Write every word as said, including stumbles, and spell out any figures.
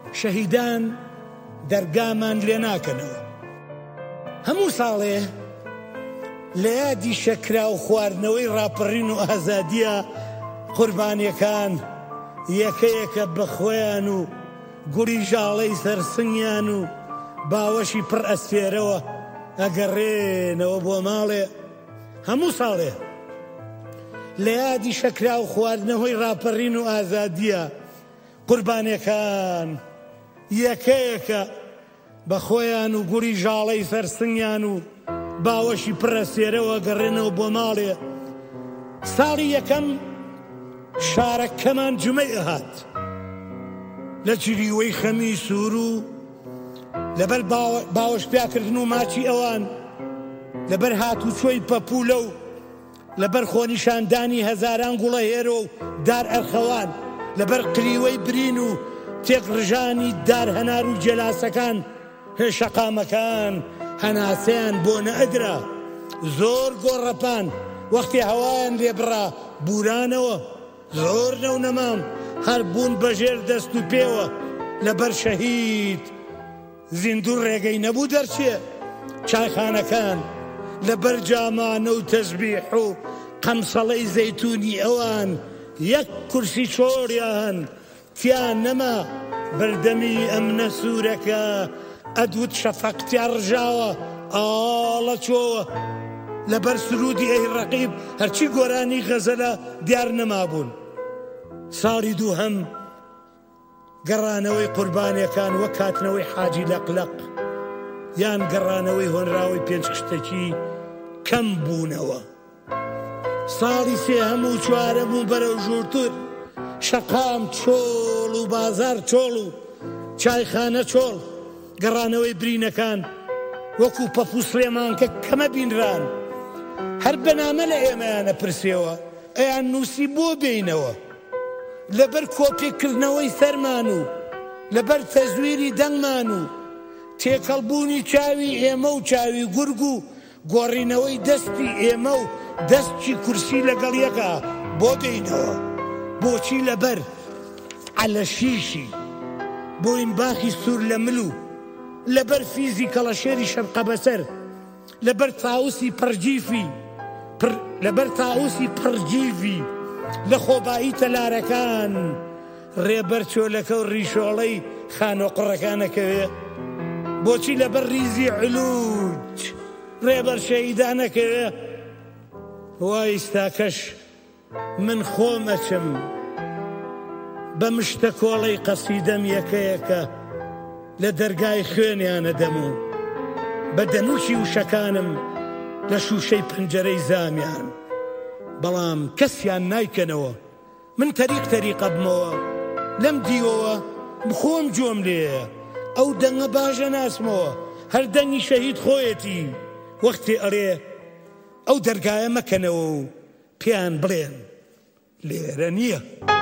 شەهیدان دەرگامان لێ ناکەنەوە. هەموو ساڵێ لە یادی شەکرا و خواردنەوەی ڕاپەڕین و ئازادیە قوربانیەکان یەکەیەکە بەخۆیان و گوڵی ژاڵەی سەرسنگیان و باوەشی پڕ ئەستێرەوە ئەگەڕێنەوە بۆ ماڵێ. هەموو ساڵێ لە یادی شەکرا و خواردنەوەی ڕاپەڕین و ئازادیە قوربانیەکان یەکەیەکە بەخۆیان و گوڵی ژاڵەی سەرسنگیان و باوەشی پڕ ئەستێرەوە گەڕێنەوە بۆ ماڵێ. ساڵی یەکەم شارەکەمان جومەی ئەهات لە جریوەی خەمی سوور و لەبەر باوەش پیاکردن و ماچی ئەوان، لەبەر هاتوچۆی پەپولە و لەبەر خۆنیشاندانی هەزاران گوڵە هێرە و دار ئەرخەوان، لەبەر قریوەی برین و تێکڕژانی دار هەنار و جێلاسەکان، هێشەقامەکان هەناسەیان بۆ نەئەدرا. زۆر گۆڕەپان وەختی هەوایان لێبڕا بورانەوە، زۆر نەو نەمام هەر بوون بەژێر دەست و پێوە. لەبەر شەهید زیندوو ڕێگەی نەبوو دەرچێ چایخانەکان، لەبەر جامانە و تەسبیح و قەمسەڵەی زەیتونی ئەوان یەک کورسی چۆریان تیان نەما. بەردەمی ئەم نەسوورەکە ئەدوت شەفەقتیان ڕژاوە ئاڵە چۆوە. لەبەر سرودی ئەی ڕەقیب هەرچی گۆرانی غەزەلە دیار نەمابوون. ساڵی دووهەم گەڕانەوەی قوربانیەکان وەک هاتنەوەی حاجی لەقلەق یان گەڕانەوەی هۆنراوی پێنج کشتێکی کەم بوونەوە. ساڵی سێهەم و چوارەم و بەرەو ژوورتر شەقام چۆڵ و بازار چۆڵ و چایخانە چۆڵ. گەڕانەوەی برینەکان وەکو پەپ و سلێمانکە کەمە بینران، هەر بەنامە لە ئێمەیانە پرسێەوە ئەیان نووسی بۆ بینەوە. لەبەر کۆپێکردنەوەی سەرمان و لەبەر تەزویری دەنگمان و تێکەڵبوونی چاوی ئێمە و چاوی گورگ و گۆڕینەوەی دەستی ئێمە و دەستی کورسی لەگەڵ یەکە بۆ بینەوە. بۆچی؟ لەبەر عەلەشیشی بۆین باخی سوور لە مل و لەبەر فیزی کەڵەشێری شەرقە بەسەر، لەبەر تاوسی پەرجیفی لەبەر تاوسی پەرجیفی لە خۆبایی تەلارەکان، ڕێبەر چۆلەکە و ڕیشۆڵەی خانۆقڕەکانەکەوێ. بۆچی؟ لەبەر ریزی علوج ڕێبەر شەهیدانەکەوێ. وای ئێستاکەش من خۆم ئەچم بە مشتە کۆڵەی قەسیدەم یەکەیەکە لە دەرگای خوێنیانە دەموو، بە دەنووشی وشەکانم لە شوشەی پەنجەرەی زامیان، بەڵام کەسیان نایکەنەوە. من تەریق تەریقە بمەوە لەم دیوەوە بخۆم جۆم لێیە. ئەو دەنگە باشە ناسمەوە، هەر دەنگی شەهید خۆیەتی. وەختی ئەڕێ ئەو دەرگایە مەکەنەوە و پێیان بڵێن لێرە نییە.